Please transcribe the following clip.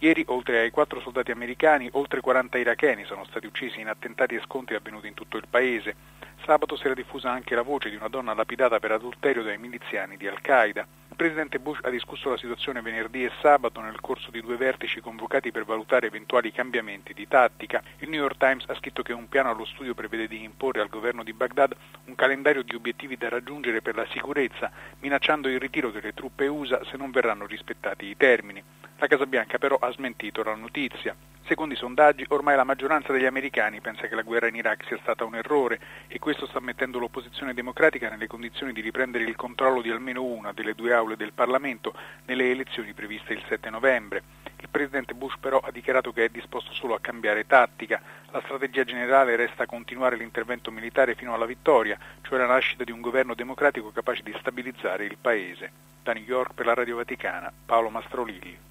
Ieri, oltre ai 4 soldati americani, oltre 40 iracheni sono stati uccisi in attentati e scontri avvenuti in tutto il paese. Sabato si era diffusa anche la voce di una donna lapidata per adulterio dai miliziani di Al-Qaeda. Il presidente Bush ha discusso la situazione venerdì e sabato nel corso di 2 vertici convocati per valutare eventuali cambiamenti di tattica. Il New York Times ha scritto che un piano allo studio prevede di imporre al governo di Baghdad un calendario di obiettivi da raggiungere per la sicurezza, minacciando il ritiro delle truppe USA se non verranno rispettati i termini. La Casa Bianca però ha smentito la notizia. Secondo i sondaggi, ormai la maggioranza degli americani pensa che la guerra in Iraq sia stata un errore e questo sta mettendo l'opposizione democratica nelle condizioni di riprendere il controllo di almeno una delle 2 aule del Parlamento nelle elezioni previste il 7 novembre. Il presidente Bush però ha dichiarato che è disposto solo a cambiare tattica. La strategia generale resta continuare l'intervento militare fino alla vittoria, cioè la nascita di un governo democratico capace di stabilizzare il paese. Da New York per la Radio Vaticana, Paolo Mastrolilli.